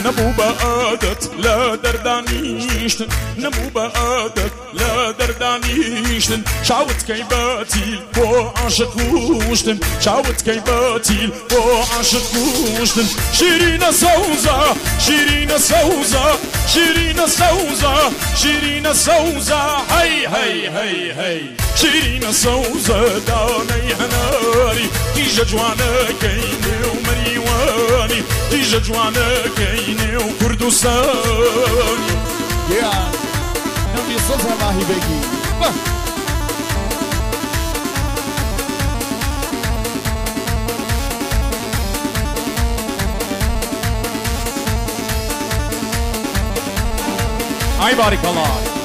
نبو بەعادەت لە دەردانیشتن نەبوو بەعادەت لە دەردانیشتن چاوت کەی بەتیل بۆ عاشق کوشتن چاوت کەی بەتیل بۆ عاشق کوشتن شیرینە سەوزە شیرینە سەوزە شیرینە سەوزە شیرینە سەوزە هەی هەی هەی هەی شیرینە سەوزە دانەی هەناری دیژە جوانەکەی نێو مەریوانی دیژە جوانەکەی نێو کوردستانی نەمری سەوزە ماهی بەگی ئای باریکەڵا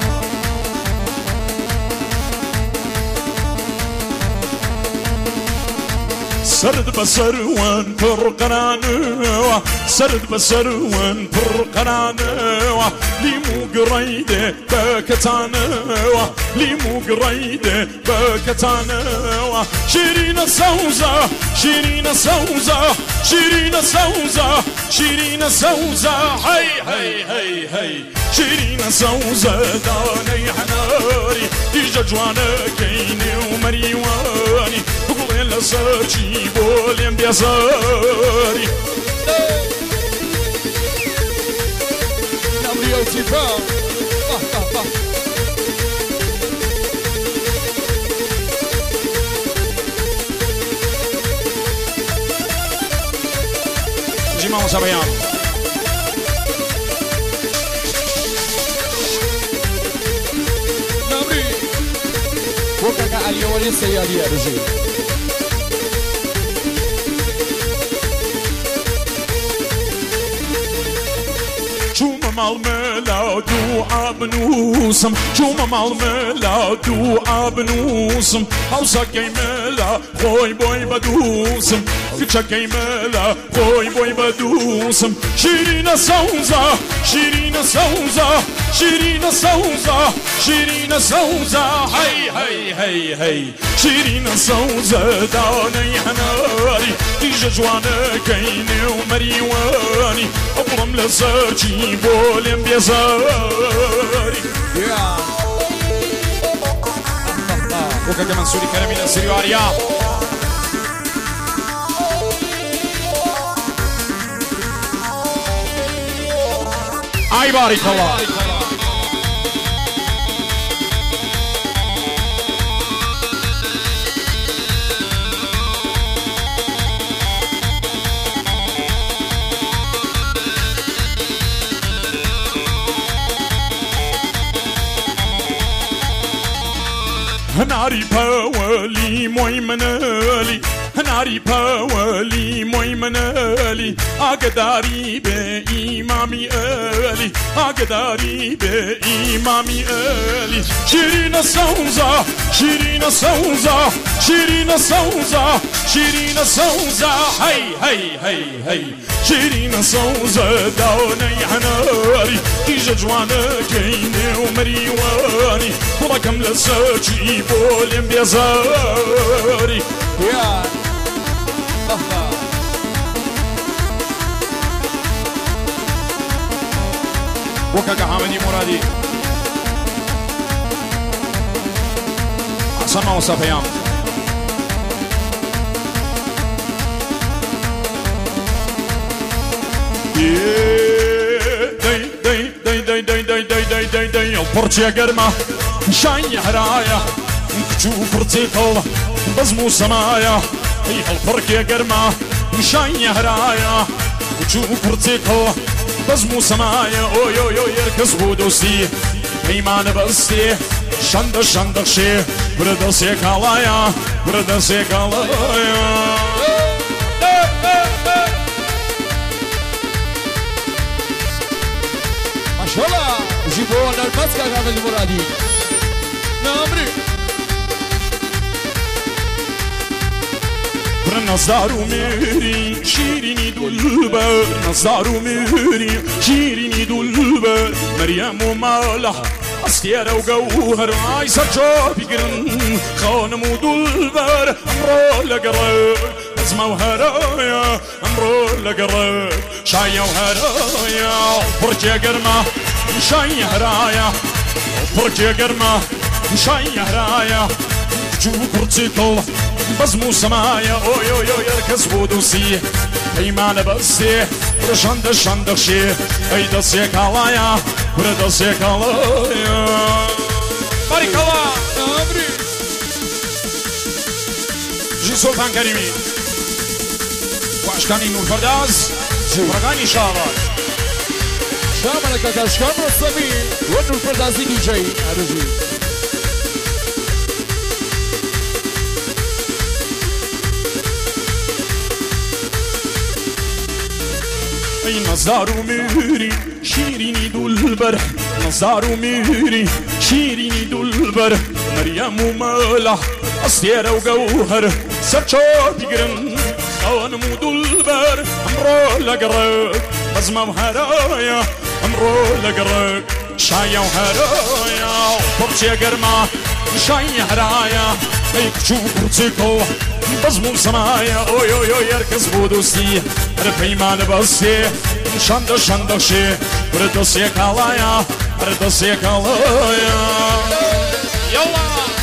سرد بسروان پر قرانوا سرد بسروان پر قرانوا لیمو قريده بكتانوا لیمو قريده بكتانوا شيرين سوزة شيرين سوزة شيرين سوزة شيرين سوزة هي هي هي هي شيرين سوزة داني حناري ديجا جوانا كيني ومريواني بقولين لسرجي بولين بيزاري نمري اوتيفا Vamos a ver. نمري وكاك علي ولي سيادي يا رجل مال ملا دعا بنوسم شوم مال ملا دعا بنوسم هوسا كي ملا خوي بوي بدوسم كتشا كي ملا خوي بوي بدوسم شيرين سوزة شيرين سوزة شيرين سوزة شيرين سوزة هي هي هي هي شيرين سوزة داني حناري ديجا جوانا كيني ومريواني أبرم لسرجي بولين بيزاري وكاكا منصوري كرمي نسيري واريا أي بارك الله هناري باولي موي منالي هناري باولي موي منالي أقداري بإمامي آلي أقداري بإمامي آلي شيرين سوزة شيرين سوزة شيرين سوزة شيرين سوزة هي هي هي هي شيرين سوزة داوني حناري تيجا جوانا كيني ومريواني ولكم لساجي بولين بيزاري وكاكا حامدي مرادي سما وصفيان البرتيا قرمة شاي هرايا نكتشوف رتيقل بزمو سمايا البرتيا قرمة شاي هرايا نكتشوف رتيقل بزمو سمايا اوي اوي اوي يركز بودوسي ايمان بستي شند شند شي برد سيكالايا برد سيكالايا ماشاءالله جيبوا لنا المسكة هذا المرادي نمري نظر ميري شيريني دلبر نظر ميري شيريني دلبر مريم ومالح استيرة وجوهر عايزة جوبي قرن خانم ودلبر امرو لقرب ازمة وهرايا امرو لقرب شایە و هەرایە پڕکێ گەرمە شای هەرایە پڕکێ گەرمە شای هەرایە کچوو کوڕچی کڵ بەزم و سەمایە ئۆی ئۆی ئۆی هەرکەس بۆ دۆسی پەیمانە بەستێ برە شەندە شەندەخشێ ئەی دەستێک هەڵایە برە دەستێک هەڵایە باریکەڵا ژی سۆڵتان کەریمی واشکانی نورفەرداز ڕەگانی شاڵات شامەنەکە کەشکان ڕستەمی وە نورفەردازی دیجەی ئەرژی ای نزار و میری شیرینی دلبر نزار و میری شیرینی دلبر مریم و مالا استیر و گوهر سرچاپی گرن خانم و دلبر امرو لگرک بزم و هرایا امرو لگرک شای و هرایا پرچه گرما شای هرایا ای کچو پرچه کل بزم و سمایا اوی اوی اوی هرکس بۆ دۆستی هەر پەیمانە بەستێ شەندە شەندەخشێ برە دەستێک هەڵایە هەر دەستێک هەڵایە یەڵا